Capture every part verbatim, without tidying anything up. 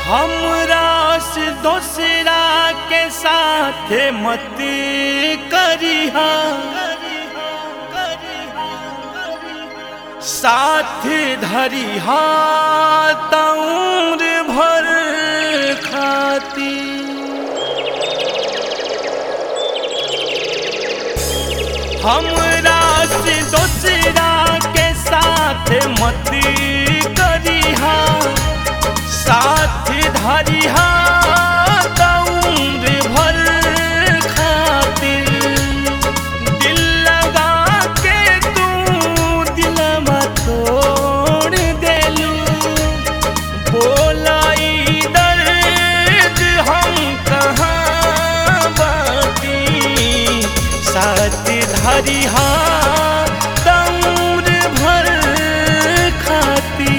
हमरा से दोसरा के साथ मत करिहा, साथ धरिहा तौर भर खाती। हमरा से दोसरा के साथ मत करिहा, साथ धरिहा तौर भर खातिर। दिल लगा के तू दिलवा तोड़ देलू, बोलाई दर्द हम कहाँ बाटी। साथ धरिहा तौर भर खाती।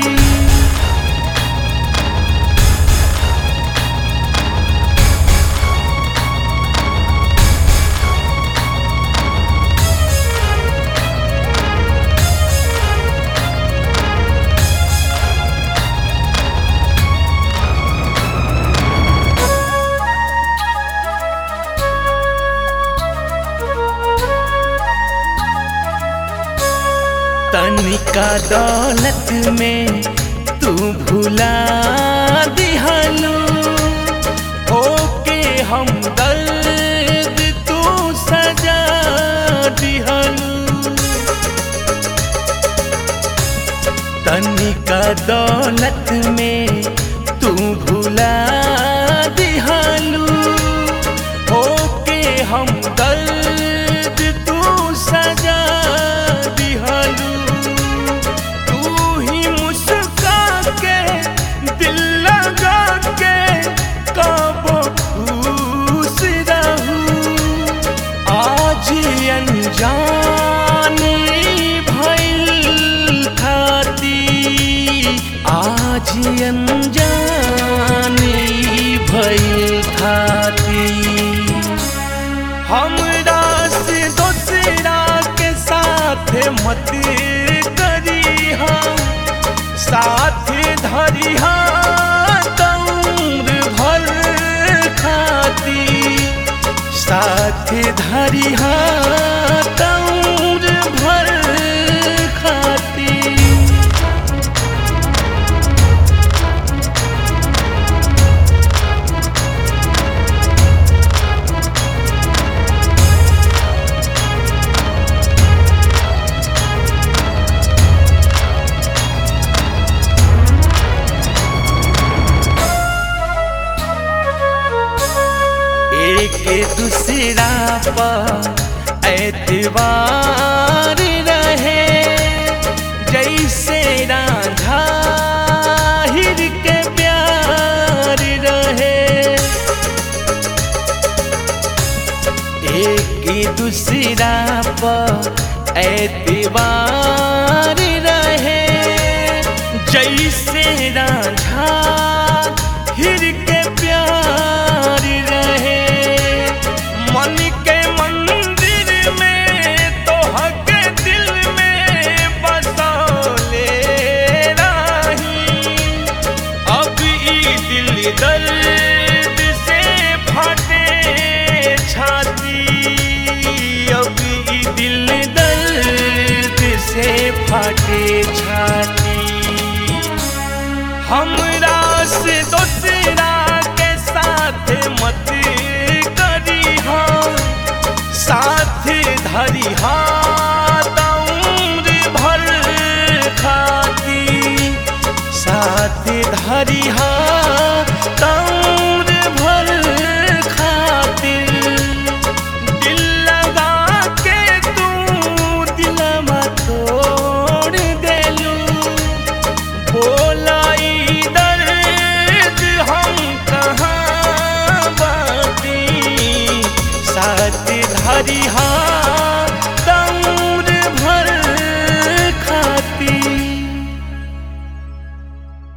तनिका दौलत में तू भुला दिहलू, होके हम दर्द तू सजा दिहलू। तनिका दौलत में तू भुला दिहलू, होके हम दर्द तू सजा दिहलू। अनजानी भइल खाती, आज अनजानी भइल खाती। हमरा से दोसरा के साथ मत करिहा, साथ धरिहा तौर भर खाती। साथ धरिहा तौर भर खाती। एक दूसरा पर एतबार रहे, जैसे राधा हिर के प्यार रहे। एक दूसरा पर एतबार रहे, जैसे राधा हिर के प्यार रहे। मन के मंदिर में तोहके दिल में बसौले रही। अब ई दिल दर्द से फटे छाती, अब ई दिल दर्द से फटे छाती। हमरा से दोसरा के साथ मत करिहा, साथ धरिहा